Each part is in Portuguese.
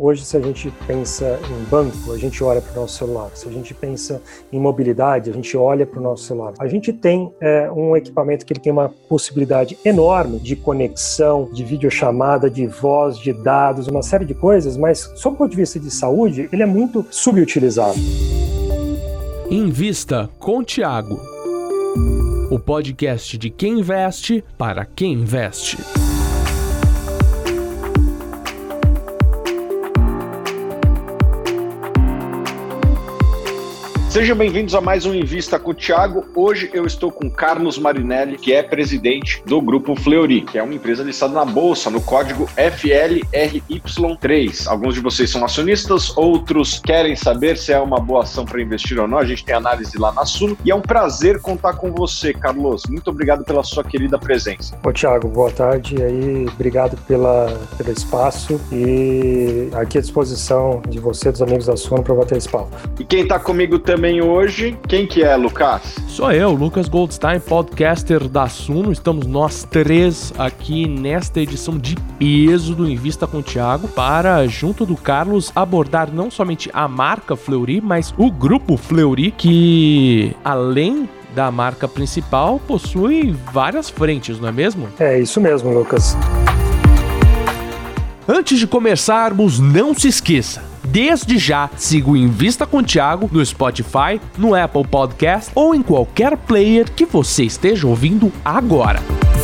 Hoje, se a gente pensa em banco, a gente olha para o nosso celular. Se a gente pensa em mobilidade, a gente olha para o nosso celular. A gente tem um equipamento que ele tem uma possibilidade enorme de conexão, de videochamada, de voz, de dados, uma série de coisas, mas, sob o ponto de vista de saúde, ele é muito subutilizado. Invista com Thiago, o podcast de quem investe para quem investe. Sejam bem-vindos a mais um Invista com o Thiago. Hoje eu estou com Carlos Marinelli, que é presidente do Grupo Fleury, que é uma empresa listada na Bolsa, no código FLRY3. Alguns de vocês são acionistas, outros querem saber se é uma boa ação para investir ou não. A gente tem análise lá na Suno e é um prazer contar com você, Carlos. Muito obrigado pela sua querida presença. Ô, Thiago, boa tarde. Obrigado pelo espaço e aqui à disposição de você, dos amigos da Suno, para bater esse papo. E quem está comigo também hoje, quem que é, Lucas? Sou eu, Lucas Goldstein, podcaster da Suno. Estamos nós três aqui nesta edição de peso do Invista com o Thiago para, junto do Carlos, abordar não somente a marca Fleury, mas o Grupo Fleury, que além da marca principal, possui várias frentes, não é mesmo? É isso mesmo, Lucas. Antes de começarmos, não se esqueça, desde já, siga o Invista com o Thiago no Spotify, no Apple Podcast ou em qualquer player que você esteja ouvindo agora.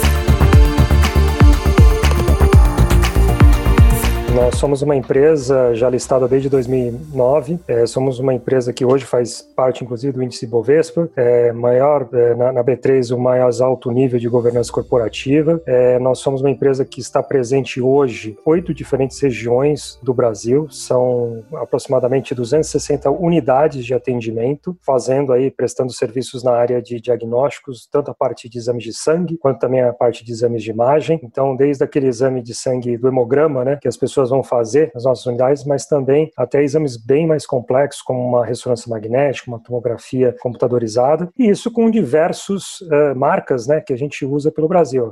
Nós somos uma empresa já listada desde 2009, somos uma empresa que hoje faz parte, inclusive, do índice Bovespa, maior, na B3, o mais alto nível de governança corporativa. Nós somos uma empresa que está presente hoje em 8 diferentes regiões do Brasil, são aproximadamente 260 unidades de atendimento, prestando serviços na área de diagnósticos, tanto a parte de exames de sangue, quanto também a parte de exames de imagem. Então, desde aquele exame de sangue do hemograma, né, que as pessoas vão fazer nas nossas unidades, mas também até exames bem mais complexos, como uma ressonância magnética, uma tomografia computadorizada, e isso com diversas marcas, né, que a gente usa pelo Brasil.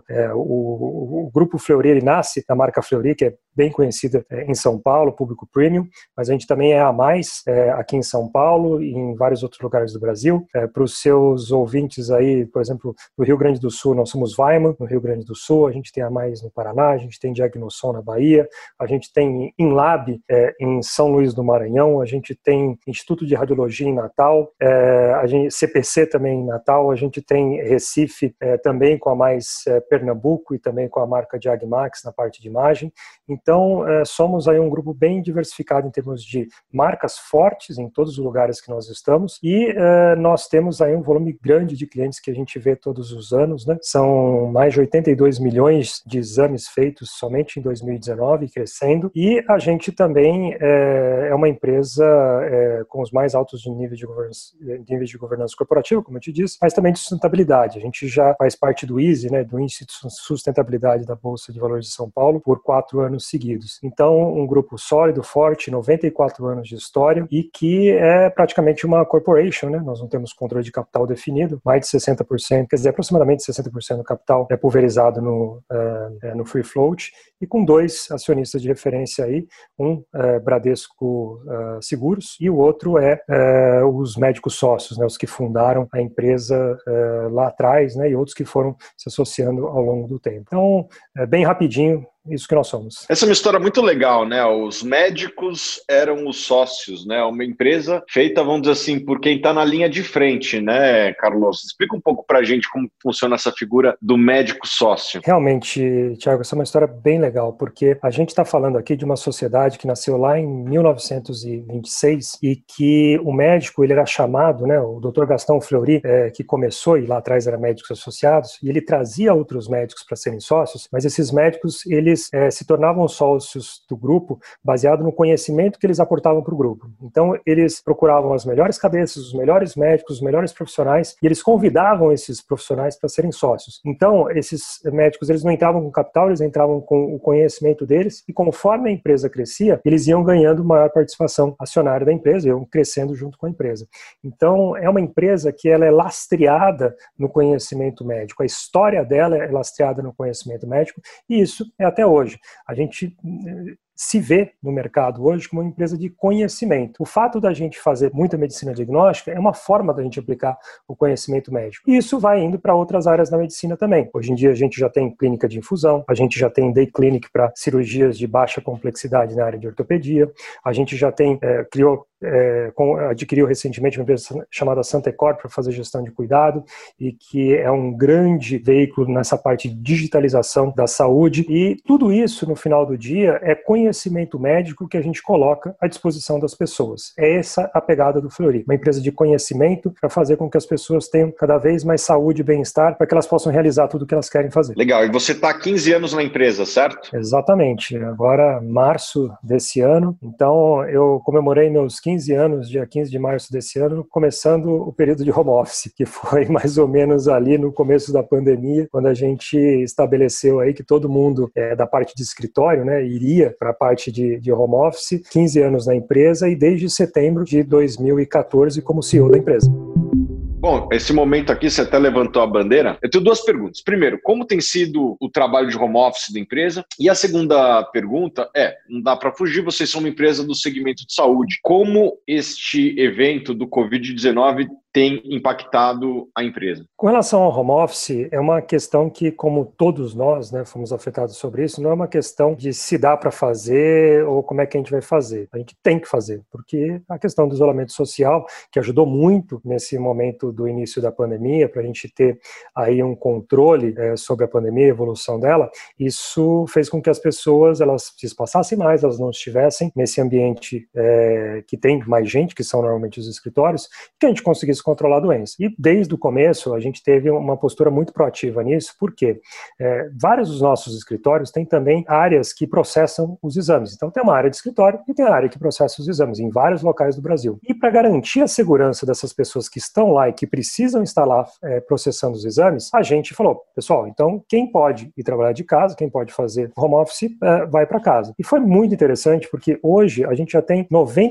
O Grupo Fleury, ele nasce da marca Fleury, que é bem conhecida em São Paulo, público premium, mas a gente também é a mais aqui em São Paulo e em vários outros lugares do Brasil. Para os seus ouvintes aí, por exemplo, no Rio Grande do Sul, nós somos Weiman, no Rio Grande do Sul, a gente tem a mais no Paraná, a gente tem Diagnoson na Bahia, a gente tem Inlab em São Luís do Maranhão, a gente tem Instituto de Radiologia em Natal, a gente, CPC também em Natal, a gente tem Recife também com a mais Pernambuco e também com a marca Diagmax na parte de imagem. Então, somos aí um grupo bem diversificado em termos de marcas fortes em todos os lugares que nós estamos e nós temos aí um volume grande de clientes que a gente vê todos os anos, né? São mais de 82 milhões de exames feitos somente em 2019, crescendo, e a gente também é uma empresa com os mais altos níveis de governança corporativa, como eu te disse, mas também de sustentabilidade. A gente já faz parte do ISE, né, do Índice de Sustentabilidade da Bolsa de Valores de São Paulo, por 4 anos seguidos. Então, um grupo sólido, forte, 94 anos de história e que é praticamente uma corporation, né? Nós não temos controle de capital definido, mais de 60%, quer dizer, aproximadamente 60% do capital é pulverizado no free float e com 2 acionistas de referência aí, um Bradesco Seguros e o outro os médicos sócios, né? Os que fundaram a empresa lá atrás, né? E outros que foram se associando ao longo do tempo. Então, bem rapidinho, isso que nós somos. Essa é uma história muito legal, né? Os médicos eram os sócios, né? Uma empresa feita, vamos dizer assim, por quem está na linha de frente, né, Carlos? Explica um pouco para a gente como funciona essa figura do médico sócio. Realmente, Thiago, essa é uma história bem legal, porque a gente está falando aqui de uma sociedade que nasceu lá em 1926 e que o médico, ele era chamado, né? O Dr. Gastão Fleury, que começou, e lá atrás era médicos associados, e ele trazia outros médicos para serem sócios, mas esses médicos, eles se tornavam sócios do grupo baseado no conhecimento que eles aportavam para o grupo. Então, eles procuravam as melhores cabeças, os melhores médicos, os melhores profissionais, e eles convidavam esses profissionais para serem sócios. Então, esses médicos, eles não entravam com capital, eles entravam com o conhecimento deles, e conforme a empresa crescia, eles iam ganhando maior participação acionária da empresa, iam crescendo junto com a empresa. Então, é uma empresa que ela é lastreada no conhecimento médico, a história dela é lastreada no conhecimento médico, e isso é até hoje. A gente se vê no mercado hoje como uma empresa de conhecimento. O fato da gente fazer muita medicina diagnóstica é uma forma da gente aplicar o conhecimento médico. E isso vai indo para outras áreas da medicina também. Hoje em dia a gente já tem clínica de infusão, a gente já tem day clinic para cirurgias de baixa complexidade na área de ortopedia, a gente já tem, adquiriu recentemente uma empresa chamada Santecor para fazer gestão de cuidado e que é um grande veículo nessa parte de digitalização da saúde, e tudo isso no final do dia é conhecimento médico que a gente coloca à disposição das pessoas. É essa a pegada do Fleury, uma empresa de conhecimento para fazer com que as pessoas tenham cada vez mais saúde e bem-estar para que elas possam realizar tudo o que elas querem fazer. Legal, e você está há 15 anos na empresa, certo? Exatamente, agora março desse ano, então eu comemorei meus 15 anos, dia 15 de março desse ano, começando o período de home office, que foi mais ou menos ali no começo da pandemia, quando a gente estabeleceu aí que todo mundo da parte de escritório, né, iria para a parte de home office, 15 anos na empresa e desde setembro de 2014 como CEO da empresa. Bom, esse momento aqui você até levantou a bandeira. Eu tenho duas perguntas. Primeiro, como tem sido o trabalho de home office da empresa? E a segunda pergunta não dá para fugir, vocês são uma empresa do segmento de saúde. Como este evento do Covid-19 tem impactado a empresa? Com relação ao home office, é uma questão que, como todos nós, né, fomos afetados sobre isso, não é uma questão de se dá para fazer ou como é que a gente vai fazer. A gente tem que fazer, porque a questão do isolamento social, que ajudou muito nesse momento do início da pandemia, para a gente ter aí um controle sobre a pandemia, a evolução dela, isso fez com que as pessoas elas se espaçassem mais, elas não estivessem nesse ambiente que tem mais gente, que são normalmente os escritórios, que a gente conseguisse controlar a doença. E desde o começo a gente teve uma postura muito proativa nisso, porque vários dos nossos escritórios têm também áreas que processam os exames. Então tem uma área de escritório e tem a área que processa os exames em vários locais do Brasil. E para garantir a segurança dessas pessoas que estão lá e que precisam estar lá processando os exames, a gente falou, pessoal, então quem pode ir trabalhar de casa, quem pode fazer home office, vai para casa. E foi muito interessante porque hoje a gente já tem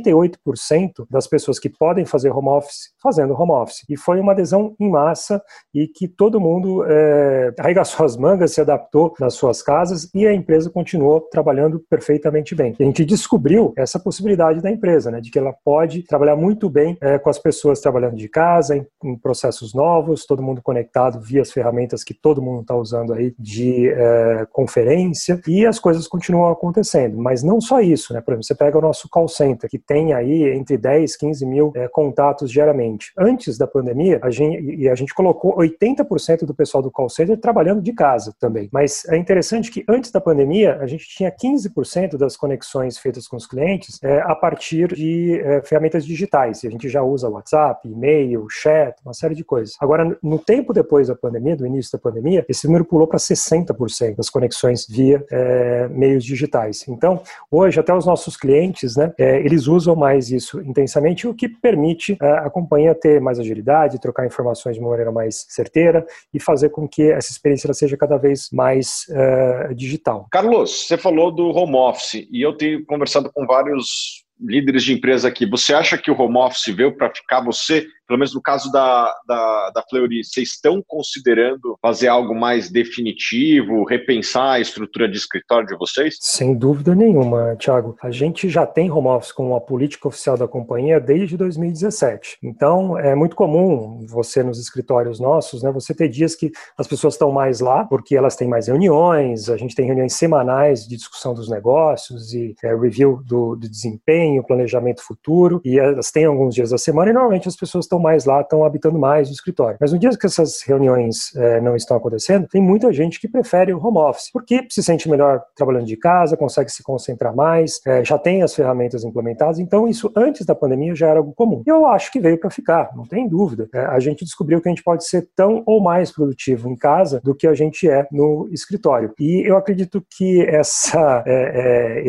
98% das pessoas que podem fazer home office fazendo home office. E foi uma adesão em massa e que todo mundo arregaçou as mangas, se adaptou nas suas casas e a empresa continuou trabalhando perfeitamente bem. E a gente descobriu essa possibilidade da empresa, né, de que ela pode trabalhar muito bem com as pessoas trabalhando de casa, em processos novos, todo mundo conectado via as ferramentas que todo mundo está usando aí de conferência, e as coisas continuam acontecendo. Mas não só isso, né? Por exemplo, você pega o nosso call center, que tem aí entre 10 e 15 mil contatos diariamente. Antes da pandemia, a gente colocou 80% do pessoal do call center trabalhando de casa também. Mas é interessante que antes da pandemia, a gente tinha 15% das conexões feitas com os clientes a partir de ferramentas digitais. E a gente já usa WhatsApp, e-mail, chat, uma série de coisas. Agora, no tempo depois da pandemia, do início da pandemia, esse número pulou para 60% das conexões via meios digitais. Então, hoje, até os nossos clientes, né, eles usam mais isso intensamente, o que permite a companhia ter mais agilidade, trocar informações de uma maneira mais certeira e fazer com que essa experiência ela seja cada vez mais digital. Carlos, você falou do home office e eu tenho conversado com vários líderes de empresa aqui. Você acha que o home office veio para ficar? Você, pelo menos no caso da Fleury, vocês estão considerando fazer algo mais definitivo, repensar a estrutura de escritório de vocês? Sem dúvida nenhuma, Thiago. A gente já tem home office como uma política oficial da companhia desde 2017. Então, é muito comum você nos escritórios nossos, né, você ter dias que as pessoas estão mais lá, porque elas têm mais reuniões, a gente tem reuniões semanais de discussão dos negócios e review do desempenho, planejamento futuro, e elas têm alguns dias da semana e normalmente as pessoas estão mais lá, estão habitando mais no escritório. Mas no dia que essas reuniões não estão acontecendo, tem muita gente que prefere o home office, porque se sente melhor trabalhando de casa, consegue se concentrar mais, já tem as ferramentas implementadas, então isso antes da pandemia já era algo comum. E eu acho que veio para ficar, não tem dúvida. A gente descobriu que a gente pode ser tão ou mais produtivo em casa do que a gente é no escritório. E eu acredito que essa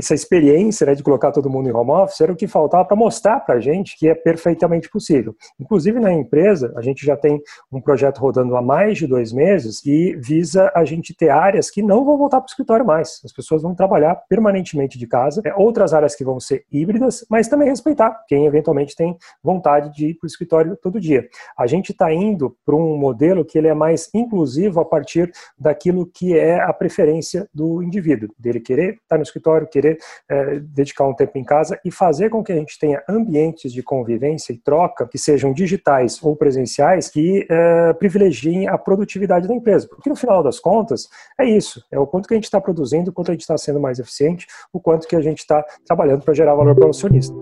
experiência, né, de colocar todo mundo em home office era o que faltava para mostrar para a gente que é perfeitamente possível. Inclusive, inclusive na empresa, a gente já tem um projeto rodando há mais de 2 meses e visa a gente ter áreas que não vão voltar para o escritório mais. As pessoas vão trabalhar permanentemente de casa, outras áreas que vão ser híbridas, mas também respeitar quem eventualmente tem vontade de ir para o escritório todo dia. A gente está indo para um modelo que ele é mais inclusivo a partir daquilo que é a preferência do indivíduo, dele querer estar no escritório, querer dedicar um tempo em casa e fazer com que a gente tenha ambientes de convivência e troca que sejam digitais ou presenciais que privilegiem a produtividade da empresa. Porque no final das contas, é isso, é o quanto que a gente está produzindo, o quanto a gente está sendo mais eficiente, o quanto que a gente está trabalhando para gerar valor para o acionista.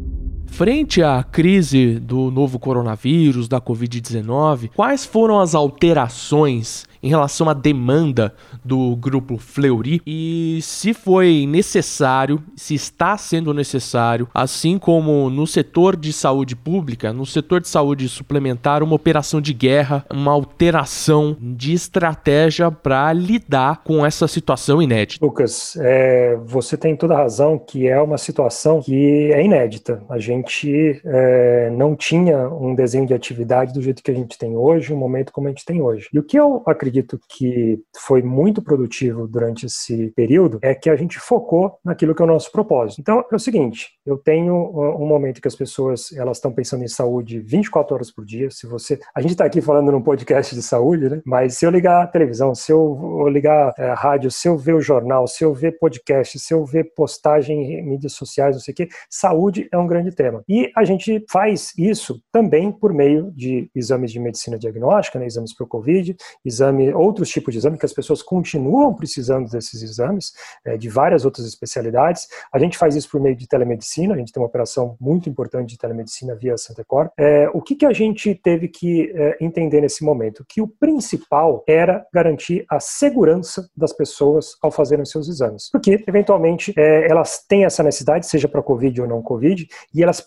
Frente à crise do novo coronavírus, da Covid-19, quais foram as alterações em relação à demanda do Grupo Fleury e se foi necessário, se está sendo necessário, assim como no setor de saúde pública, no setor de saúde suplementar, uma operação de guerra, uma alteração de estratégia para lidar com essa situação inédita? Lucas, você tem toda a razão que é uma situação que é inédita. A gente não tinha um desenho de atividade do jeito que a gente tem hoje, um momento como a gente tem hoje. E o que eu acredito que foi muito produtivo durante esse período é que a gente focou naquilo que é o nosso propósito. Então, é o seguinte, eu tenho um momento que as pessoas elas estão pensando em saúde 24 horas por dia. A gente está aqui falando num podcast de saúde, né? Mas se eu ligar a televisão, se eu ligar a rádio, se eu ver o jornal, se eu ver podcast, se eu ver postagem em mídias sociais, não sei o quê, saúde é um grande tema. E a gente faz isso também por meio de exames de medicina diagnóstica, né? Exames para o Covid, outros tipos de exame que as pessoas continuam precisando desses exames, de várias outras especialidades. A gente faz isso por meio de telemedicina, a gente tem uma operação muito importante de telemedicina via Santecor. O que a gente teve que entender nesse momento? Que o principal era garantir a segurança das pessoas ao fazerem seus exames. Porque, eventualmente, elas têm essa necessidade, seja para Covid ou não Covid, e elas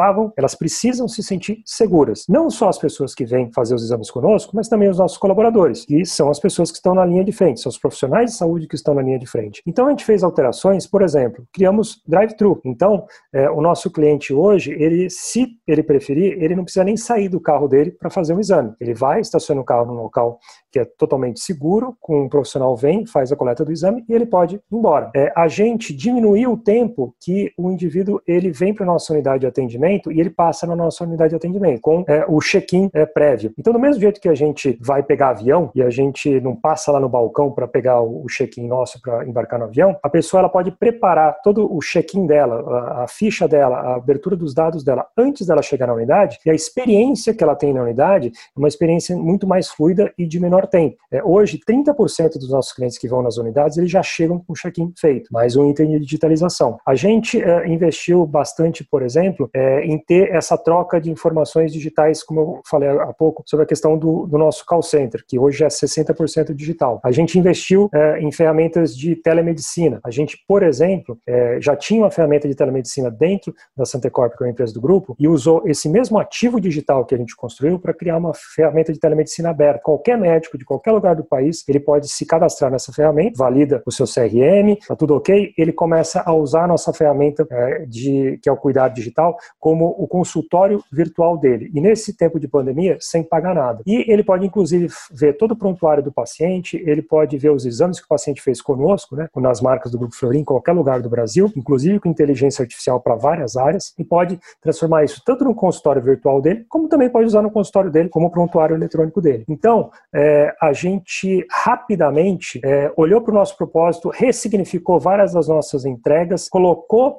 precisam se sentir seguras. Não só as pessoas que vêm fazer os exames conosco, mas também os nossos colaboradores, que são as pessoas que estão na linha de frente, são os profissionais de saúde que estão na linha de frente. Então a gente fez alterações, por exemplo, criamos drive-thru. Então o nosso cliente hoje, se ele preferir, ele não precisa nem sair do carro dele para fazer um exame. Ele vai, estaciona o carro num local que é totalmente seguro, com um profissional vem, faz a coleta do exame e ele pode ir embora. A gente diminuiu o tempo que o indivíduo ele vem para a nossa unidade de atendimento e ele passa na nossa unidade de atendimento, com o check-in prévio. Então, do mesmo jeito que a gente vai pegar avião e a gente não passa lá no balcão para pegar o check-in nosso para embarcar no avião, a pessoa ela pode preparar todo o check-in dela, a ficha dela, a abertura dos dados dela antes dela chegar na unidade, e a experiência que ela tem na unidade é uma experiência muito mais fluida e de menor tempo. Hoje, 30% dos nossos clientes que vão nas unidades, eles já chegam com o check-in feito, mais um item de digitalização. A gente investiu bastante, por exemplo, em ter essa troca de informações digitais, como eu falei há pouco, sobre a questão do nosso call center, que hoje é 60% digital. A gente investiu em ferramentas de telemedicina. A gente, por exemplo, já tinha uma ferramenta de telemedicina dentro da Santecor, que é uma empresa do grupo, e usou esse mesmo ativo digital que a gente construiu para criar uma ferramenta de telemedicina aberta. Qualquer médico de qualquer lugar do país, ele pode se cadastrar nessa ferramenta, valida o seu CRM, tá tudo ok, ele começa a usar a nossa ferramenta que é o cuidado digital, como o consultório virtual dele. E nesse tempo de pandemia, sem pagar nada. E ele pode, inclusive, ver todo o prontuário do paciente, ele pode ver os exames que o paciente fez conosco, né, nas marcas do Grupo Fleury, em qualquer lugar do Brasil, inclusive com inteligência artificial para várias áreas, e pode transformar isso tanto no consultório virtual dele, como também pode usar no consultório dele como prontuário eletrônico dele. Então, a gente rapidamente olhou para o nosso propósito, ressignificou várias das nossas entregas, colocou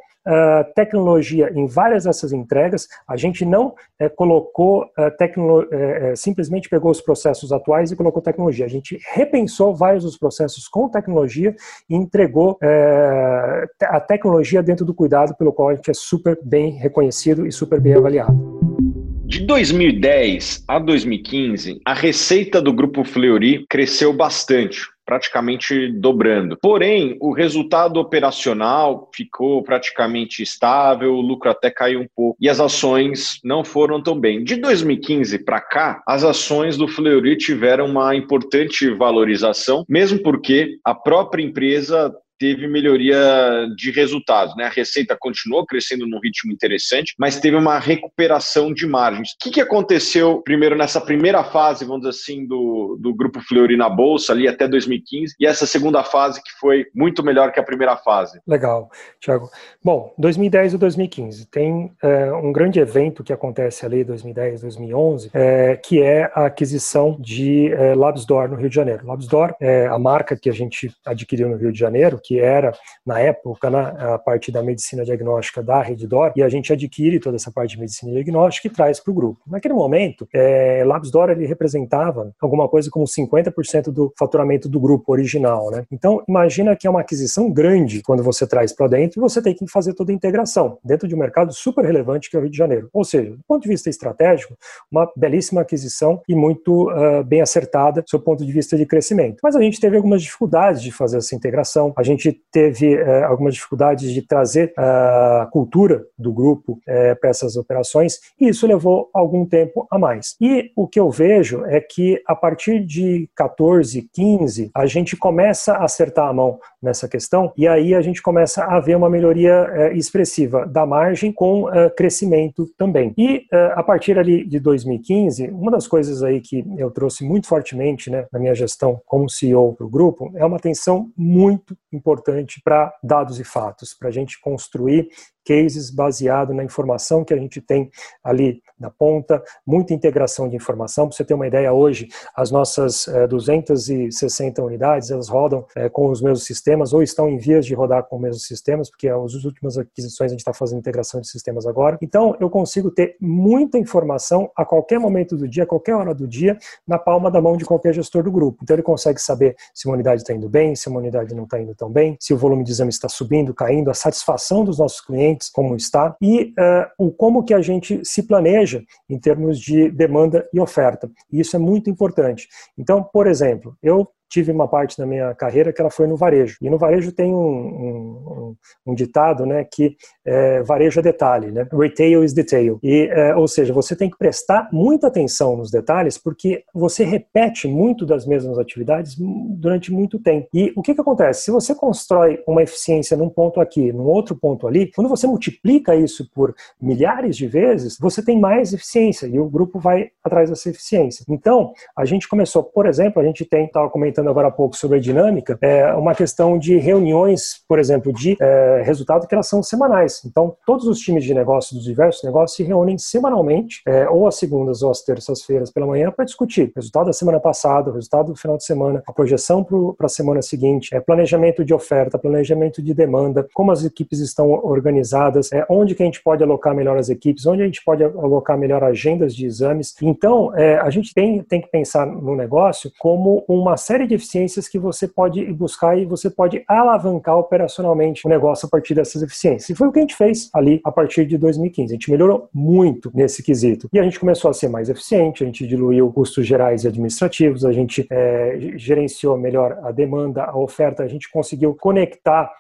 tecnologia em várias dessas entregas. A gente não colocou simplesmente pegou os processos atuais e colocou tecnologia. A gente repensou vários dos processos com tecnologia e entregou a tecnologia dentro do cuidado pelo qual a gente é super bem reconhecido e super bem avaliado. De 2010 a 2015, a receita do Grupo Fleury cresceu bastante, praticamente dobrando. Porém, o resultado operacional ficou praticamente estável, o lucro até caiu um pouco e as ações não foram tão bem. De 2015 para cá, as ações do Fleury tiveram uma importante valorização, mesmo porque a própria empresa teve melhoria de resultados, né? A receita continuou crescendo num ritmo interessante, mas teve uma recuperação de margens. O que aconteceu primeiro nessa primeira fase, vamos dizer assim, do Grupo Fleury na Bolsa, ali até 2015, e essa segunda fase que foi muito melhor que a primeira fase? Legal, Thiago. Bom, 2010 e 2015 tem um grande evento que acontece ali em 2010, 2011, que é a aquisição de Labsdor no Rio de Janeiro. Labsdor é a marca que a gente adquiriu no Rio de Janeiro, que era, na época, a parte da medicina diagnóstica da Redditor, e a gente adquire toda essa parte de medicina diagnóstica e traz para o grupo. Naquele momento, Labsdor ele representava alguma coisa como 50% do faturamento do grupo original, né? Então, imagina que é uma aquisição grande quando você traz para dentro e você tem que fazer toda a integração dentro de um mercado super relevante que é o Rio de Janeiro. Ou seja, do ponto de vista estratégico, uma belíssima aquisição e muito bem acertada do seu ponto de vista de crescimento. Mas a gente teve algumas dificuldades de fazer essa integração, a gente teve algumas dificuldades de trazer a cultura do grupo para essas operações e isso levou algum tempo a mais. E o que eu vejo é que a partir de 14, 15, a gente começa a acertar a mão nessa questão e aí a gente começa a ver uma melhoria expressiva da margem com crescimento também. E a partir ali de 2015, uma das coisas aí que eu trouxe muito fortemente, né, na minha gestão como CEO para o grupo é uma atenção muito importante para dados e fatos, para a gente construir cases baseado na informação que a gente tem ali na ponta, muita integração de informação. Para você ter uma ideia, hoje as nossas 260 unidades, elas rodam com os mesmos sistemas ou estão em vias de rodar com os mesmos sistemas, porque as últimas aquisições a gente está fazendo integração de sistemas agora. Então eu consigo ter muita informação a qualquer momento do dia, a qualquer hora do dia, na palma da mão de qualquer gestor do grupo. Então ele consegue saber se uma unidade está indo bem, se uma unidade não está indo tão bem, se o volume de exame está subindo, caindo, a satisfação dos nossos clientes, como está, e como que a gente se planeja em termos de demanda e oferta. E isso é muito importante. Então, por exemplo, eu tive uma parte da minha carreira que ela foi no varejo. E no varejo tem um ditado, né, que varejo é detalhe, né? Retail is detail. E, ou seja, você tem que prestar muita atenção nos detalhes porque você repete muito das mesmas atividades durante muito tempo. E o que acontece? Se você constrói uma eficiência num ponto aqui, num outro ponto ali, quando você multiplica isso por milhares de vezes, você tem mais eficiência e o grupo vai atrás dessa eficiência. Então, a gente começou, por exemplo, a gente estava comentando agora há pouco sobre a dinâmica, uma questão de reuniões, por exemplo, de resultado que elas são semanais. Então, todos os times de negócio dos diversos negócios se reúnem semanalmente, ou às segundas ou às terças-feiras pela manhã, para discutir o resultado da semana passada, o resultado do final de semana, a projeção para a semana seguinte, planejamento de oferta, planejamento de demanda, como as equipes estão organizadas, onde que a gente pode alocar melhor as equipes, onde a gente pode alocar melhor agendas de exames. Então, a gente tem que pensar no negócio como uma série de eficiências que você pode buscar e você pode alavancar operacionalmente o negócio a partir dessas eficiências. E foi o que a gente fez ali a partir de 2015. A gente melhorou muito nesse quesito. E a gente começou a ser mais eficiente, a gente diluiu custos gerais e administrativos, a gente gerenciou melhor a demanda, a oferta, a gente conseguiu conectar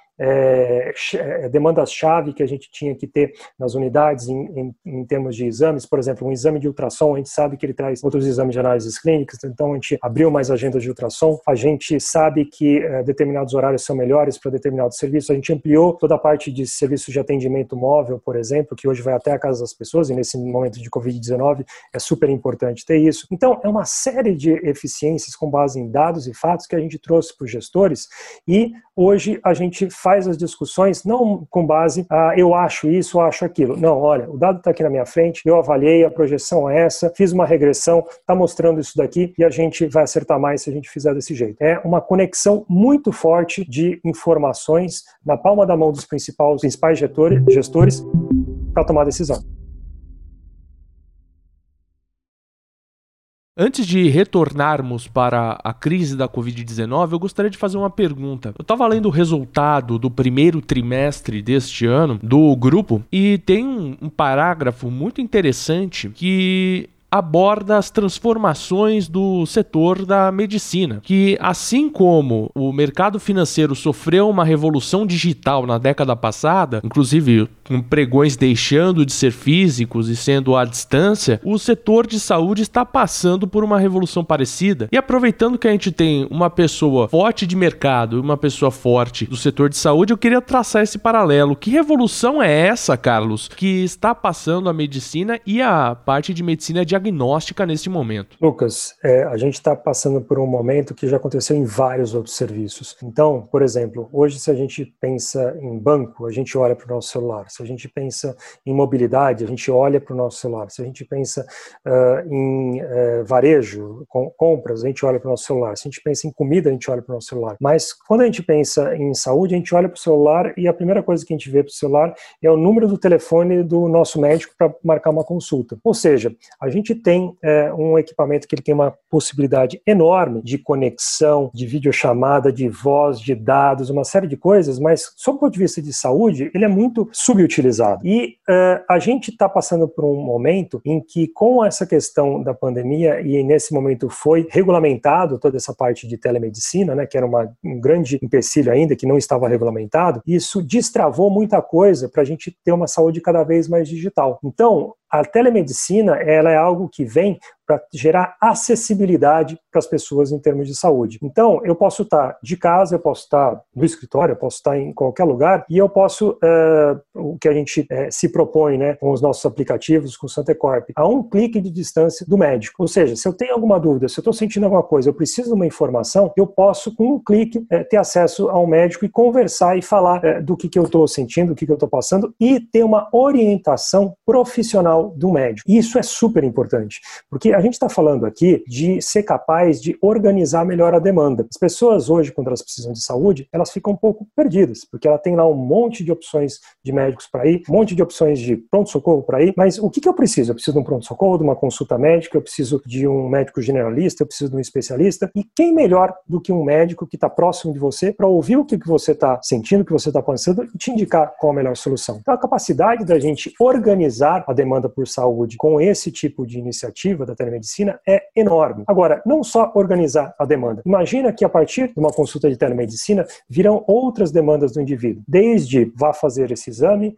demandas-chave que a gente tinha que ter nas unidades em termos de exames. Por exemplo, um exame de ultrassom, a gente sabe que ele traz outros exames de análises clínicas, então a gente abriu mais agendas de ultrassom, a gente sabe que determinados horários são melhores para determinados serviços, a gente ampliou toda a parte de serviços de atendimento móvel, por exemplo, que hoje vai até a casa das pessoas, e nesse momento de Covid-19 é super importante ter isso. Então, é uma série de eficiências com base em dados e fatos que a gente trouxe para os gestores e hoje a gente faz as discussões não com base eu acho isso, eu acho aquilo. Não, olha, o dado está aqui na minha frente, eu avaliei, a projeção é essa, fiz uma regressão, está mostrando isso daqui e a gente vai acertar mais se a gente fizer desse jeito. É uma conexão muito forte de informações na palma da mão dos principais gestores para tomar decisão. Antes de retornarmos para a crise da Covid-19, eu gostaria de fazer uma pergunta. Eu estava lendo o resultado do primeiro trimestre deste ano do grupo e tem um parágrafo muito interessante que aborda as transformações do setor da medicina, que assim como o mercado financeiro sofreu uma revolução digital na década passada, inclusive com pregões deixando de ser físicos e sendo à distância, o setor de saúde está passando por uma revolução parecida. E aproveitando que a gente tem uma pessoa forte de mercado e uma pessoa forte do setor de saúde, eu queria traçar esse paralelo. Que revolução é essa, Carlos, que está passando a medicina e a parte de medicina diagnóstica neste momento? Lucas, a gente está passando por um momento que já aconteceu em vários outros serviços. Então, por exemplo, hoje se a gente pensa em banco, a gente olha para o nosso celular. Se a gente pensa em mobilidade, a gente olha para o nosso celular. Se a gente pensa em varejo, compras, a gente olha para o nosso celular. Se a gente pensa em comida, a gente olha para o nosso celular. Mas quando a gente pensa em saúde, a gente olha para o celular e a primeira coisa que a gente vê para o celular é o número do telefone do nosso médico para marcar uma consulta. Ou seja, a gente tem um equipamento que ele tem uma possibilidade enorme de conexão, de videochamada, de voz, de dados, uma série de coisas, mas sob o ponto de vista de saúde, ele é muito subutilizado. E a gente está passando por um momento em que, com essa questão da pandemia, e nesse momento foi regulamentado toda essa parte de telemedicina, né, que era um grande empecilho ainda, que não estava regulamentado, isso destravou muita coisa para a gente ter uma saúde cada vez mais digital. Então, a telemedicina, ela é algo que vem para gerar acessibilidade para as pessoas em termos de saúde. Então, eu posso estar de casa, eu posso estar no escritório, eu posso estar em qualquer lugar e eu posso, o que a gente se propõe, né, com os nossos aplicativos, com o Santecorp, a um clique de distância do médico. Ou seja, se eu tenho alguma dúvida, se eu estou sentindo alguma coisa, eu preciso de uma informação, eu posso, com um clique, ter acesso ao médico e conversar e falar do que eu estou sentindo, do que eu estou passando e ter uma orientação profissional do médico. E isso é super importante, porque a gente está falando aqui de ser capaz de organizar melhor a demanda. As pessoas hoje, quando elas precisam de saúde, elas ficam um pouco perdidas, porque ela tem lá um monte de opções de médicos para ir, um monte de opções de pronto-socorro para ir, mas o que eu preciso? Eu preciso de um pronto-socorro, de uma consulta médica, eu preciso de um médico generalista, eu preciso de um especialista, e quem melhor do que um médico que está próximo de você para ouvir o que você está sentindo, o que você está pensando e te indicar qual a melhor solução. Então a capacidade da gente organizar a demanda por saúde com esse tipo de iniciativa da telemedicina é enorme. Agora, não só organizar a demanda. Imagina que a partir de uma consulta de telemedicina virão outras demandas do indivíduo. Desde vá fazer esse exame,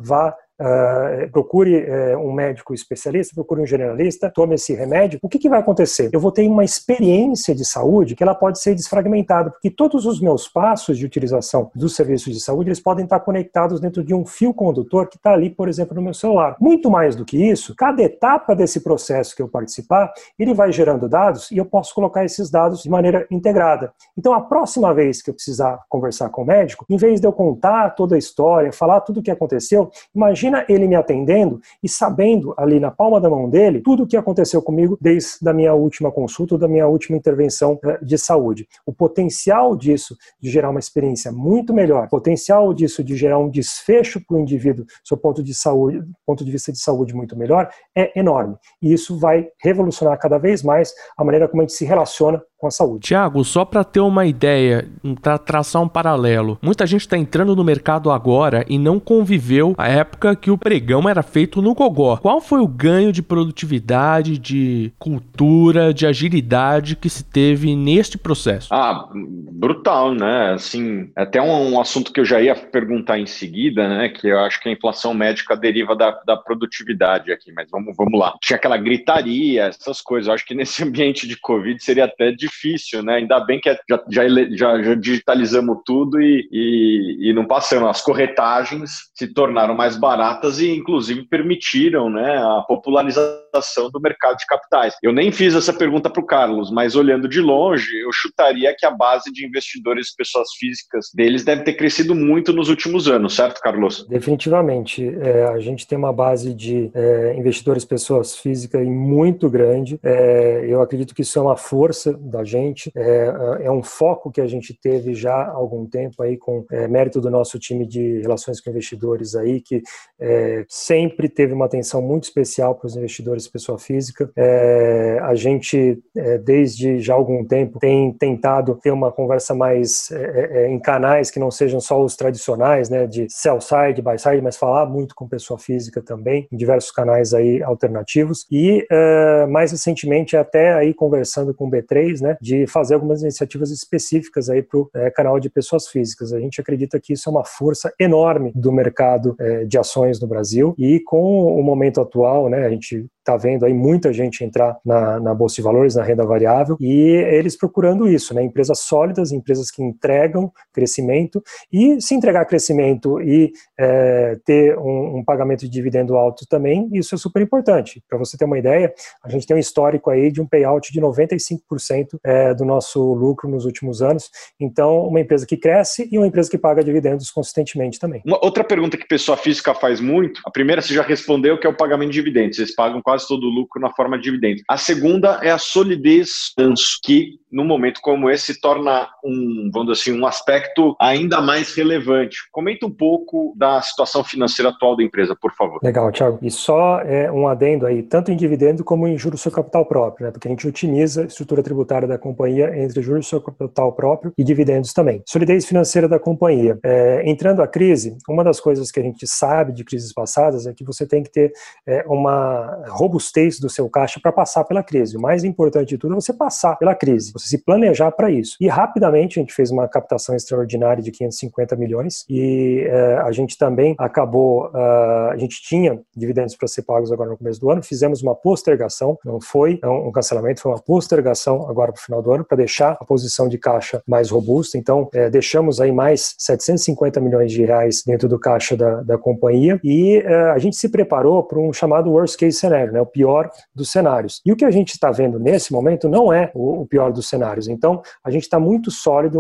procure um médico especialista, procure um generalista, tome esse remédio. O que vai acontecer? Eu vou ter uma experiência de saúde que ela pode ser desfragmentada, porque todos os meus passos de utilização dos serviços de saúde, eles podem estar conectados dentro de um fio condutor que está ali, por exemplo, no meu celular. Muito mais do que isso, cada etapa desse processo que eu participar, ele vai gerando dados e eu posso colocar esses dados de maneira integrada. Então, a próxima vez que eu precisar conversar com o médico, em vez de eu contar toda a história, falar tudo o que aconteceu, imagina ele me atendendo e sabendo ali na palma da mão dele tudo o que aconteceu comigo desde a minha última consulta ou da minha última intervenção de saúde. O potencial disso de gerar uma experiência muito melhor, o potencial disso de gerar um desfecho para o indivíduo, do ponto de vista de saúde muito melhor, é enorme. E isso vai revolucionar cada vez mais a maneira como a gente se relaciona com a saúde. Tiago, só para ter uma ideia, para traçar um paralelo, muita gente está entrando no mercado agora e não conviveu a época que o pregão era feito no gogó. Qual foi o ganho de produtividade, de cultura, de agilidade que se teve neste processo? Brutal, né? Assim, até um assunto que eu já ia perguntar em seguida, né? Que eu acho que a inflação médica deriva da produtividade aqui, mas vamos lá. Tinha aquela gritaria, essas coisas. Eu acho que nesse ambiente de Covid seria até difícil, né? Ainda bem que já digitalizamos tudo e não passamos. As corretagens se tornaram mais baratas e, inclusive, permitiram, né, a popularização do mercado de capitais. Eu nem fiz essa pergunta para o Carlos, mas olhando de longe, eu chutaria que a base de investidores, pessoas físicas deles, deve ter crescido muito nos últimos anos, certo, Carlos? Definitivamente. A gente tem uma base de investidores, pessoas físicas muito grande. Eu acredito que isso é uma força da a gente. É um foco que a gente teve já há algum tempo aí com mérito do nosso time de relações com investidores aí, que sempre teve uma atenção muito especial para os investidores pessoa física. A gente, desde já há algum tempo, tem tentado ter uma conversa mais em canais que não sejam só os tradicionais, né, de sell side, buy side, mas falar muito com pessoa física também, em diversos canais aí alternativos. E mais recentemente até aí conversando com o B3, né, de fazer algumas iniciativas específicas aí para o canal de pessoas físicas. A gente acredita que isso é uma força enorme do mercado de ações no Brasil, e com o momento atual, né, a gente está vendo aí muita gente entrar na Bolsa de Valores, na renda variável, e eles procurando isso, né? Empresas sólidas, empresas que entregam crescimento, e se entregar crescimento e ter um pagamento de dividendo alto também, isso é super importante. Para você ter uma ideia, a gente tem um histórico aí de um payout de 95% do nosso lucro nos últimos anos. Então, uma empresa que cresce e uma empresa que paga dividendos consistentemente também. Uma outra pergunta que pessoa física faz muito, a primeira você já respondeu, que é o pagamento de dividendos. Eles pagam quase todo o lucro na forma de dividendos. A segunda é a solidez, que num momento como esse torna vamos dizer assim, um aspecto ainda mais relevante. Comenta um pouco da situação financeira atual da empresa, por favor. Legal, Thiago. E só um adendo aí, tanto em dividendo como em juros sobre capital próprio, né? Porque a gente otimiza a estrutura tributária da companhia entre juros sobre capital próprio e dividendos também. Solidez financeira da companhia. Entrando a crise, uma das coisas que a gente sabe de crises passadas é que você tem que ter uma robustez do seu caixa para passar pela crise. O mais importante de tudo é você passar pela crise, você se planejar para isso. E rapidamente a gente fez uma captação extraordinária de 550 milhões e a gente também acabou, a gente tinha dividendos para ser pagos agora no começo do ano, fizemos uma postergação, não foi um cancelamento, foi uma postergação agora para o final do ano, para deixar a posição de caixa mais robusta. Então, deixamos aí mais 750 milhões de reais dentro do caixa da companhia, e a gente se preparou para um chamado worst case scenario, né, o pior dos cenários. E o que a gente está vendo nesse momento não é o pior dos cenários. Então, a gente está muito sólido,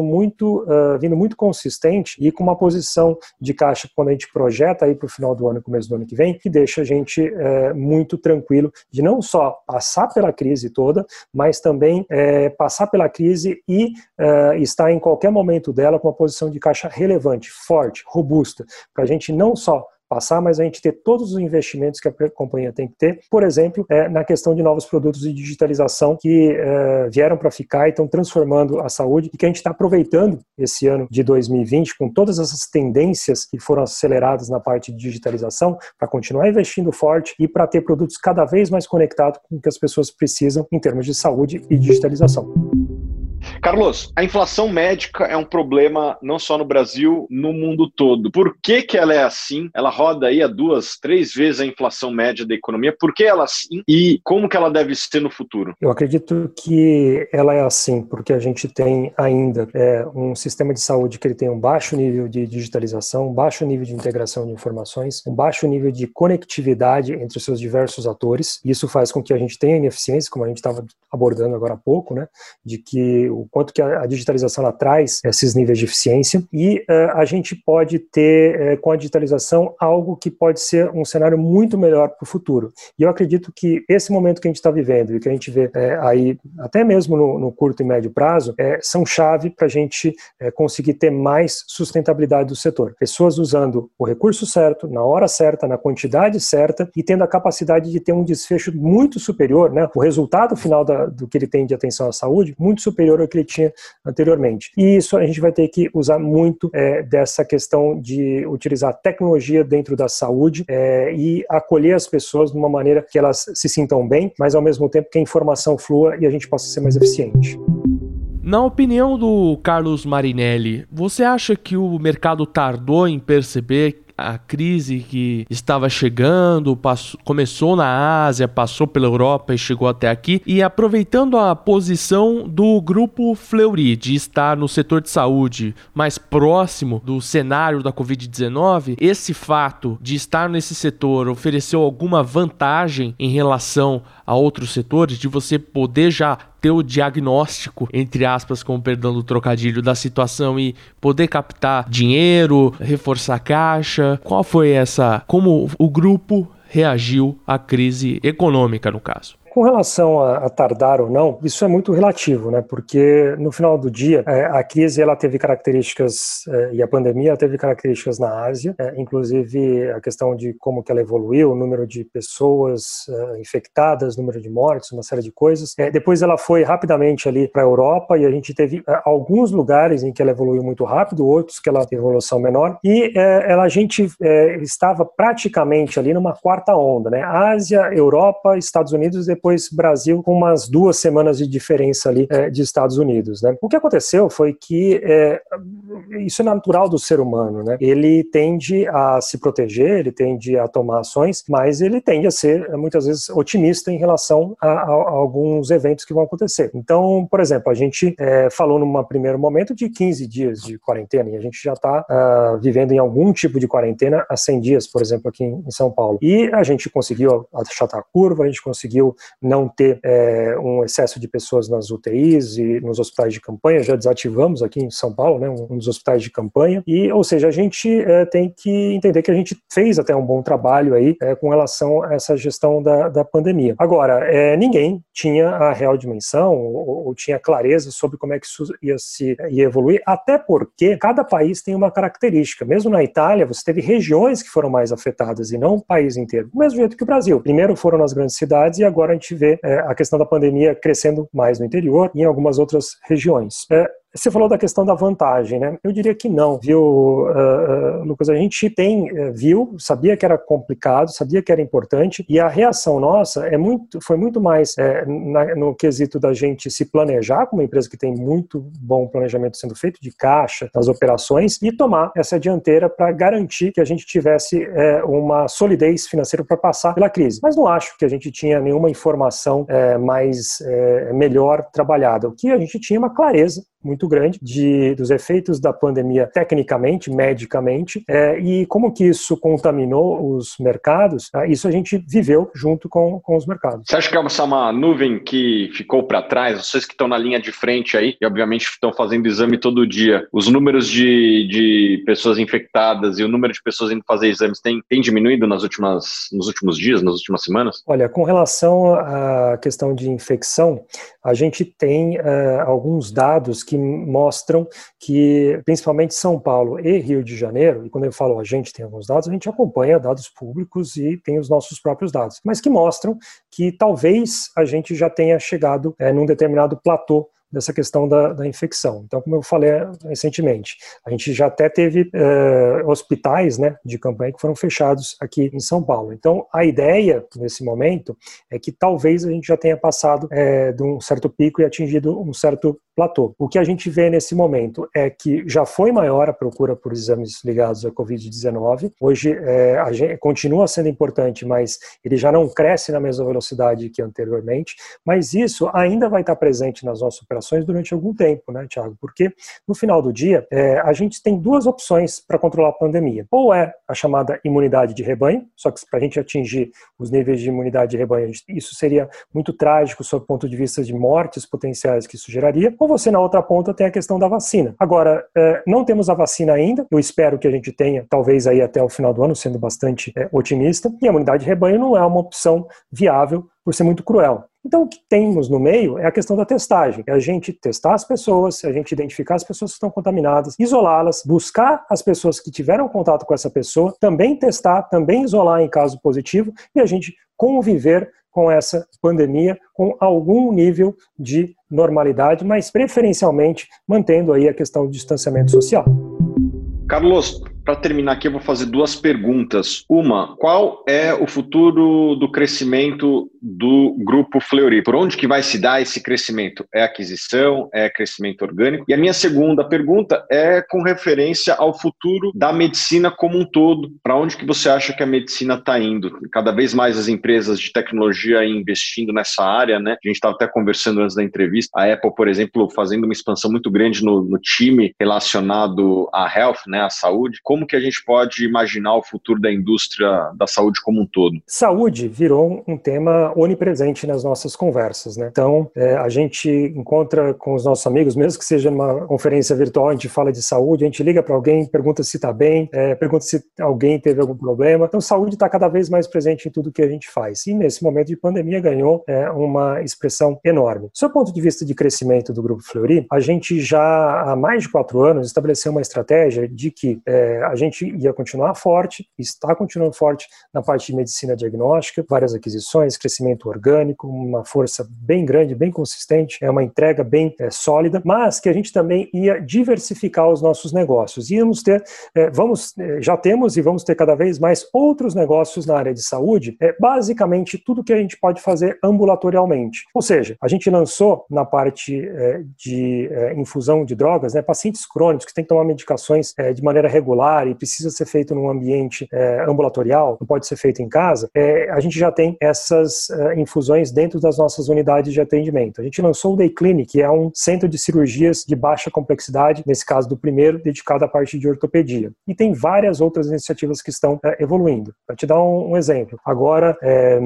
vindo muito consistente e com uma posição de caixa quando a gente projeta aí para o final do ano, começo do ano que vem, que deixa a gente muito tranquilo de não só passar pela crise toda, mas também passar pela crise e estar em qualquer momento dela com uma posição de caixa relevante, forte, robusta, para a gente não só passar, mas a gente ter todos os investimentos que a companhia tem que ter, por exemplo, na questão de novos produtos de digitalização que vieram para ficar e estão transformando a saúde, e que a gente está aproveitando esse ano de 2020 com todas essas tendências que foram aceleradas na parte de digitalização, para continuar investindo forte e para ter produtos cada vez mais conectados com o que as pessoas precisam em termos de saúde e digitalização. Carlos, a inflação médica é um problema não só no Brasil, no mundo todo. Por que ela é assim? Ela roda aí a 2, 3 vezes a inflação média da economia. Por que ela é assim? E como que ela deve ser no futuro? Eu acredito que ela é assim porque a gente tem ainda um sistema de saúde que ele tem um baixo nível de digitalização, um baixo nível de integração de informações, um baixo nível de conectividade entre os seus diversos atores. Isso faz com que a gente tenha ineficiência, como a gente estava abordando agora há pouco, né? De que o quanto que a digitalização ela traz esses níveis de eficiência, e a gente pode ter com a digitalização algo que pode ser um cenário muito melhor para o futuro. E eu acredito que esse momento que a gente está vivendo e que a gente vê aí, até mesmo no curto e médio prazo, são chave para a gente conseguir ter mais sustentabilidade do setor. Pessoas usando o recurso certo, na hora certa, na quantidade certa, e tendo a capacidade de ter um desfecho muito superior, né? O resultado final do que ele tem de atenção à saúde, muito superior ao que ele tinha anteriormente. E isso a gente vai ter que usar muito dessa questão de utilizar tecnologia dentro da saúde e acolher as pessoas de uma maneira que elas se sintam bem, mas ao mesmo tempo que a informação flua e a gente possa ser mais eficiente. Na opinião do Carlos Marinelli, você acha que o mercado tardou em perceber a crise que estava chegando, começou na Ásia, passou pela Europa e chegou até aqui, e aproveitando a posição do grupo Fleury de estar no setor de saúde mais próximo do cenário da Covid-19, esse fato de estar nesse setor ofereceu alguma vantagem em relação a outros setores, de você poder já ter o diagnóstico, entre aspas, com o perdão do trocadilho, da situação e poder captar dinheiro, reforçar a caixa? Como o grupo reagiu à crise econômica, no caso? Com relação a tardar ou não, isso é muito relativo, né? Porque no final do dia, a crise ela teve características, e a pandemia teve características na Ásia, inclusive a questão de como que ela evoluiu, o número de pessoas infectadas, número de mortes, uma série de coisas. Depois ela foi rapidamente ali para a Europa e a gente teve alguns lugares em que ela evoluiu muito rápido, outros que ela teve evolução menor, e a gente estava praticamente ali numa quarta onda, né? Ásia, Europa, Estados Unidos, depois Brasil, com umas 2 semanas de diferença ali de Estados Unidos, né? O que aconteceu foi que isso é natural do ser humano, né? Ele tende a se proteger, ele tende a tomar ações, mas ele tende a ser, muitas vezes, otimista em relação a alguns eventos que vão acontecer. Então, por exemplo, a gente falou num primeiro momento de 15 dias de quarentena, e a gente já está vivendo em algum tipo de quarentena há 100 dias, por exemplo, aqui em São Paulo. E a gente conseguiu achatar a curva, a gente conseguiu não ter um excesso de pessoas nas UTIs e nos hospitais de campanha, já desativamos aqui em São Paulo, né, um dos hospitais de campanha, e, ou seja, a gente tem que entender que a gente fez até um bom trabalho aí com relação a essa gestão da pandemia. Agora, ninguém tinha a real dimensão ou tinha clareza sobre como é que isso ia evoluir, até porque cada país tem uma característica. Mesmo na Itália, você teve regiões que foram mais afetadas e não o país inteiro. Do mesmo jeito que o Brasil. Primeiro foram nas grandes cidades e agora a gente vê a questão da pandemia crescendo mais no interior e em algumas outras regiões. Você falou da questão da vantagem, né? Eu diria que não, viu, Lucas? A gente sabia que era complicado, sabia que era importante, e a reação nossa foi muito mais no quesito da gente se planejar como uma empresa que tem muito bom planejamento sendo feito de caixa, das operações, e tomar essa dianteira para garantir que a gente tivesse uma solidez financeira para passar pela crise. Mas não acho que a gente tinha nenhuma informação melhor trabalhada. O que a gente tinha uma clareza muito grande dos efeitos da pandemia tecnicamente, medicamente, e como que isso contaminou os mercados, isso a gente viveu junto com os mercados. Você acha que é uma nuvem que ficou para trás? Vocês que estão na linha de frente aí, e obviamente estão fazendo exame todo dia, os números de pessoas infectadas e o número de pessoas indo fazer exames tem diminuído nos últimos dias, nas últimas semanas? Olha, com relação à questão de infecção, a gente tem alguns dados que mostram que, principalmente São Paulo e Rio de Janeiro, e quando eu falo a gente tem alguns dados, a gente acompanha dados públicos e tem os nossos próprios dados, mas que mostram que talvez a gente já tenha chegado num determinado platô dessa questão da infecção. Então, como eu falei recentemente, a gente já até teve hospitais, né, de campanha que foram fechados aqui em São Paulo. Então, a ideia, nesse momento, é que talvez a gente já tenha passado de um certo pico e atingido um certo platô. O que a gente vê nesse momento é que já foi maior a procura por exames ligados à Covid-19. Hoje, continua sendo importante, mas ele já não cresce na mesma velocidade que anteriormente, mas isso ainda vai estar presente nas nossas operações durante algum tempo, né, Thiago? Porque no final do dia, a gente tem 2 opções para controlar a pandemia. Ou é a chamada imunidade de rebanho, só que para a gente atingir os níveis de imunidade de rebanho, isso seria muito trágico sob o ponto de vista de mortes potenciais que isso geraria. Ou você, na outra ponta, tem a questão da vacina. Agora, não temos a vacina ainda, eu espero que a gente tenha, talvez aí até o final do ano, sendo bastante otimista, e a imunidade de rebanho não é uma opção viável por ser muito cruel. Então, o que temos no meio é a questão da testagem. É a gente testar as pessoas, a gente identificar as pessoas que estão contaminadas, isolá-las, buscar as pessoas que tiveram contato com essa pessoa, também testar, também isolar em caso positivo, e a gente conviver com essa pandemia com algum nível de normalidade, mas preferencialmente mantendo aí a questão do distanciamento social. Carlos, para terminar aqui, eu vou fazer 2 perguntas. Uma, qual é o futuro do crescimento do Grupo Fleury? Por onde que vai se dar esse crescimento? É aquisição? É crescimento orgânico? E a minha segunda pergunta é com referência ao futuro da medicina como um todo. Para onde que você acha que a medicina está indo? Cada vez mais as empresas de tecnologia investindo nessa área, né? A gente estava até conversando antes da entrevista. A Apple, por exemplo, fazendo uma expansão muito grande no time relacionado à health, né, à saúde. como que a gente pode imaginar o futuro da indústria da saúde como um todo? Saúde virou um tema onipresente nas nossas conversas, né? Então, a gente encontra com os nossos amigos, mesmo que seja numa conferência virtual, a gente fala de saúde, a gente liga para alguém, pergunta se está bem, pergunta se alguém teve algum problema. Então, saúde está cada vez mais presente em tudo que a gente faz. E nesse momento de pandemia ganhou uma expressão enorme. Do seu ponto de vista de crescimento do Grupo Fleury, a gente já há mais de 4 anos estabeleceu uma estratégia de que a gente ia continuar forte, está continuando forte na parte de medicina diagnóstica, várias aquisições, crescimento orgânico, uma força bem grande, bem consistente, uma entrega bem sólida, mas que a gente também ia diversificar os nossos negócios. Íamos ter, já temos e vamos ter cada vez mais outros negócios na área de saúde, basicamente tudo que a gente pode fazer ambulatorialmente. Ou seja, a gente lançou na parte de infusão de drogas, pacientes crônicos que têm que tomar medicações de maneira regular e precisa ser feito num ambiente ambulatorial, não pode ser feito em casa, a gente já tem essas infusões dentro das nossas unidades de atendimento. A gente lançou o Day Clinic, que é um centro de cirurgias de baixa complexidade, nesse caso do primeiro, dedicado à parte de ortopedia. E tem várias outras iniciativas que estão evoluindo. Para te dar um exemplo, agora,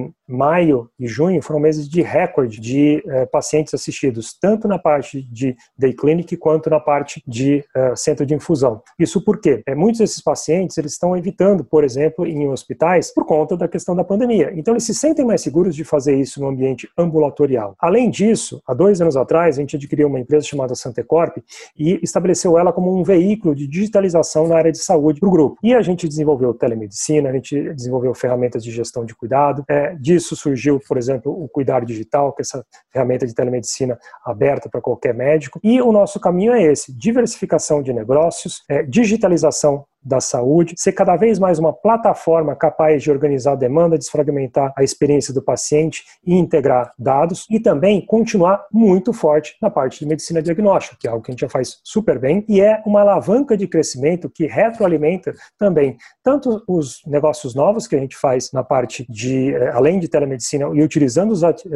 maio e junho foram meses de recorde de pacientes assistidos, tanto na parte de Day Clinic quanto na parte de centro de infusão. Isso porque muitos desses pacientes eles estão evitando, por exemplo, em hospitais, por conta da questão da pandemia. Então, eles se sentem mais seguros de fazer isso no ambiente ambulatorial. Além disso, há 2 anos atrás, a gente adquiriu uma empresa chamada Santecorp e estabeleceu ela como um veículo de digitalização na área de saúde para o grupo. E a gente desenvolveu telemedicina, a gente desenvolveu ferramentas de gestão de cuidado. Disso surgiu, por exemplo, o Cuidar Digital, que é essa ferramenta de telemedicina aberta para qualquer médico. E o nosso caminho é esse: diversificação de negócios, digitalização da saúde, ser cada vez mais uma plataforma capaz de organizar a demanda, desfragmentar a experiência do paciente e integrar dados, e também continuar muito forte na parte de medicina diagnóstica, que é algo que a gente já faz super bem e é uma alavanca de crescimento que retroalimenta também tanto os negócios novos que a gente faz na parte de, além de telemedicina e utilizando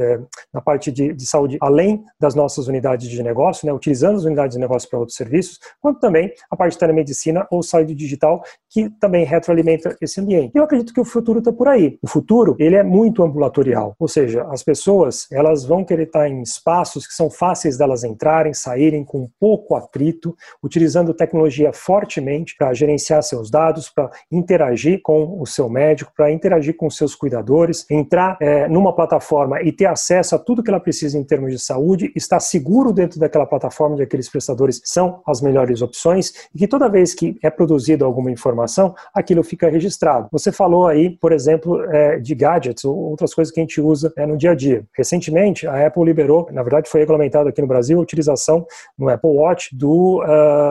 na parte de saúde, além das nossas unidades de negócio, utilizando as unidades de negócio para outros serviços, quanto também a parte de telemedicina ou saúde digital, que também retroalimenta esse ambiente. Eu acredito que o futuro está por aí. O futuro, ele é muito ambulatorial, ou seja, as pessoas, elas vão querer estar em espaços que são fáceis delas entrarem, saírem com pouco atrito, utilizando tecnologia fortemente para gerenciar seus dados, para interagir com o seu médico, para interagir com os seus cuidadores, entrar numa plataforma e ter acesso a tudo que ela precisa em termos de saúde, estar seguro dentro daquela plataforma de aqueles prestadores são as melhores opções e que toda vez que é produzido alguma informação, aquilo fica registrado. Você falou aí, por exemplo, de gadgets ou outras coisas que a gente usa no dia a dia. Recentemente, a Apple liberou, na verdade foi regulamentado aqui no Brasil, a utilização no Apple Watch do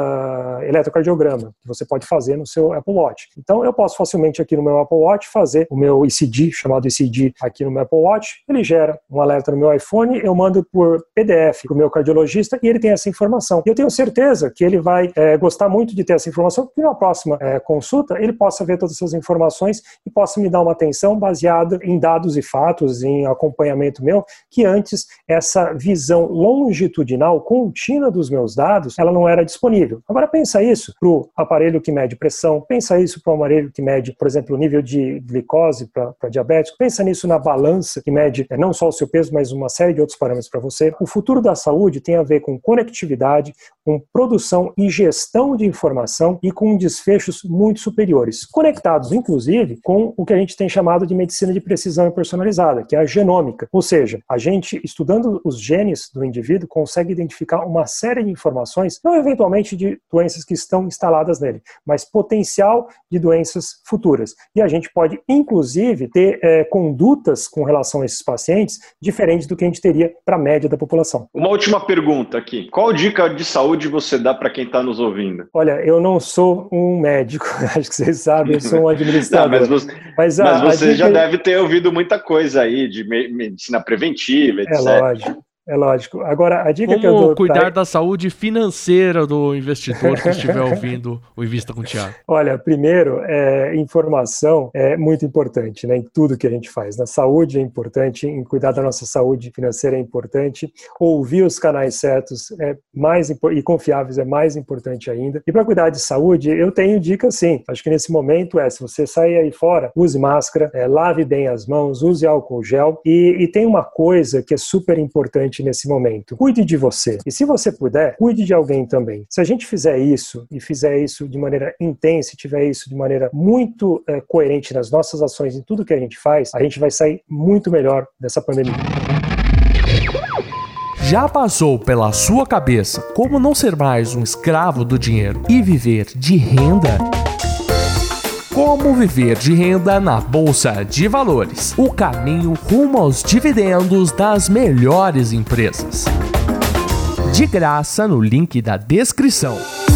eletrocardiograma, que você pode fazer no seu Apple Watch. Então, eu posso facilmente aqui no meu Apple Watch fazer o meu ECG, chamado ECG aqui no meu Apple Watch, ele gera um alerta no meu iPhone, eu mando por PDF para o meu cardiologista e ele tem essa informação. E eu tenho certeza que ele vai gostar muito de ter essa informação, porque na próxima consulta, ele possa ver todas essas informações e possa me dar uma atenção baseada em dados e fatos, em acompanhamento meu, que antes essa visão longitudinal, contínua dos meus dados, ela não era disponível. Agora pensa isso para o aparelho que mede pressão, pensa isso para o aparelho que mede, por exemplo, o nível de glicose para diabético, pensa nisso na balança que mede não só o seu peso, mas uma série de outros parâmetros para você. O futuro da saúde tem a ver com conectividade, com produção e gestão de informação e com desfechos muito superiores, conectados inclusive com o que a gente tem chamado de medicina de precisão e personalizada, que é a genômica. Ou seja, a gente, estudando os genes do indivíduo, consegue identificar uma série de informações, não eventualmente de doenças que estão instaladas nele, mas potencial de doenças futuras. E a gente pode, inclusive, ter condutas com relação a esses pacientes diferentes do que a gente teria para a média da população. Uma última pergunta aqui. Qual dica de saúde você dá para quem está nos ouvindo? Olha, eu não sou um médico, acho que vocês sabem, eu sou um administrador. Não, mas você já deve ter ouvido muita coisa aí de medicina preventiva, etc. É lógico. Agora, a dica Como que eu dou... cuidar da saúde financeira do investidor que estiver ouvindo o Invista com o Thiago? Olha, primeiro, informação é muito importante, né, em tudo que a gente faz. Na saúde é importante, em cuidar da nossa saúde financeira é importante, ouvir os canais certos e confiáveis é mais importante ainda. E para cuidar de saúde, eu tenho dica sim. Acho que nesse momento se você sair aí fora, use máscara, lave bem as mãos, use álcool gel e tem uma coisa que é super importante nesse momento. Cuide de você. E se você puder, cuide de alguém também. Se a gente fizer isso e fizer isso de maneira intensa, e tiver isso de maneira muito coerente nas nossas ações, em tudo que a gente faz, a gente vai sair muito melhor dessa pandemia. Já passou pela sua cabeça como não ser mais um escravo do dinheiro e viver de renda? Como viver de renda na Bolsa de Valores? O caminho rumo aos dividendos das melhores empresas. De graça no link da descrição.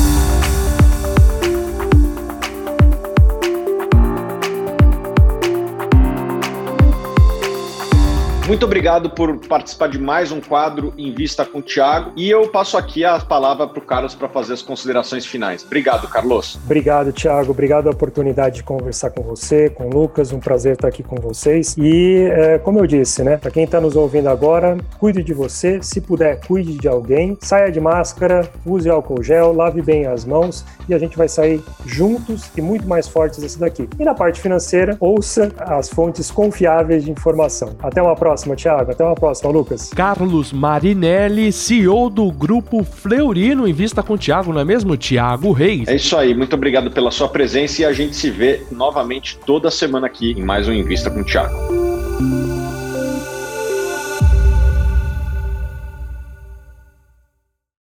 Muito obrigado por participar de mais um quadro Invista com o Thiago. E eu passo aqui a palavra para o Carlos para fazer as considerações finais. Obrigado, Carlos. Obrigado, Thiago. Obrigado pela oportunidade de conversar com você, com o Lucas. Um prazer estar aqui com vocês. E, como eu disse, né, para quem está nos ouvindo agora, cuide de você. Se puder, cuide de alguém. Saia de máscara, use álcool gel, lave bem as mãos e a gente vai sair juntos e muito mais fortes desse daqui. E na parte financeira, ouça as fontes confiáveis de informação. Até uma próxima, Thiago. Até uma próxima, Lucas. Carlos Marinelli, CEO do Grupo Fleury no Invista com o Thiago, não é mesmo, Thiago Reis? É isso aí. Muito obrigado pela sua presença e a gente se vê novamente toda semana aqui em mais um Invista com o Thiago.